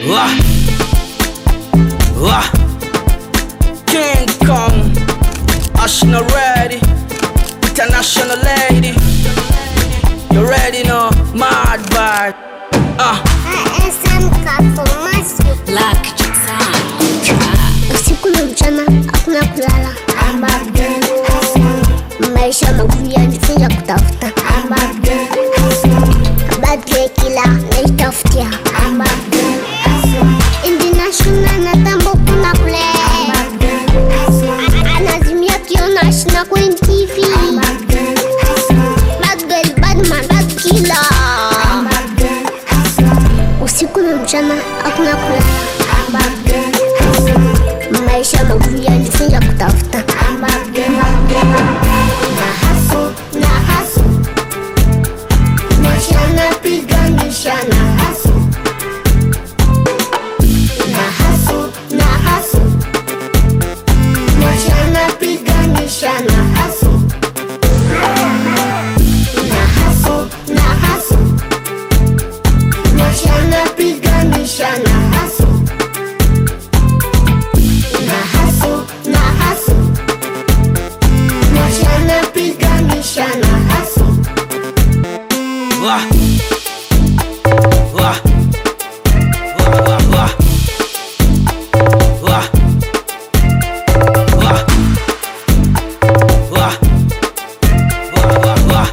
Wah. Wah. King Kong, Ashna ready, international lady. You ready now, mad bad. Usiku na mchana hakuna kulala. Maisha magumu yanifunza kutafuta. Bad girl killer naitafutia. International natambo kuna kule. Anazimia kiona Ashna kwenye TV. Bad girl, bad man, bad killer. Usiku na mchana hakuna kulala. Maisha magumu yanifunza kutafuta. Na haso maisha napiganisha na haso. Na haso maisha napiganisha na haso. Na haso maisha napiganisha na haso. Na haso maisha napiganisha na haso. Wah. Wah. Wah, wah, wah. Wah. Wah. Wah. Wah, wah,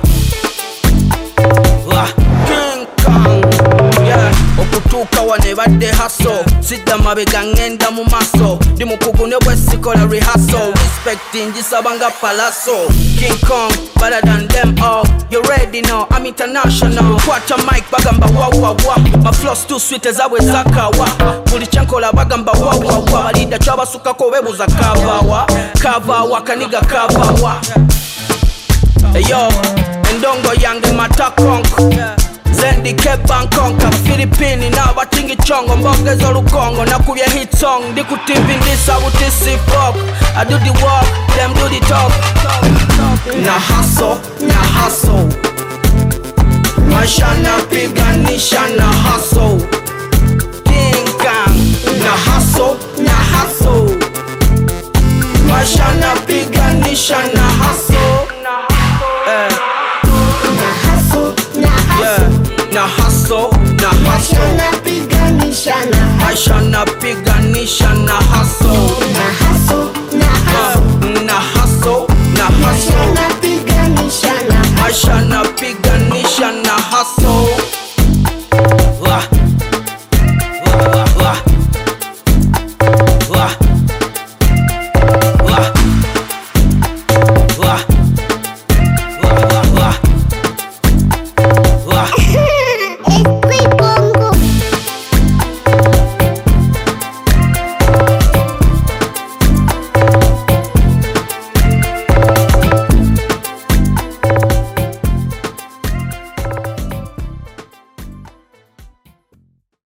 wah. King Kong, yeah. Okutuuka wane badde hustle. Sidda mabega ngenda mu maso. Ndi mukugu ne bwesikola rehearsal. Respecting gisabanga palaso. King Kong, better than them all. You ready now, I'm international. Kwata mic bagamba wa wa wa. My flows too sweet as always zakawa. Buli chankola bagamba wa wa wa. Balida chabasukako bebuza kavawa. Kavawa kaniga kavawa. Yo, endongo yange matakonk. Zendi ke Bangkok, Philippine na batingi chongo. Mbogeza lukongo na kubya hit song. Di ku TV ndisa utisi fuck. I do the walk, them do the talk. Na hustle maisha napiganisha na hustle. King Kong, na hustle maisha napiganisha na hustle. Na hustle maisha napiganisha na hustle. Na hustle maisha napiganisha na hustle.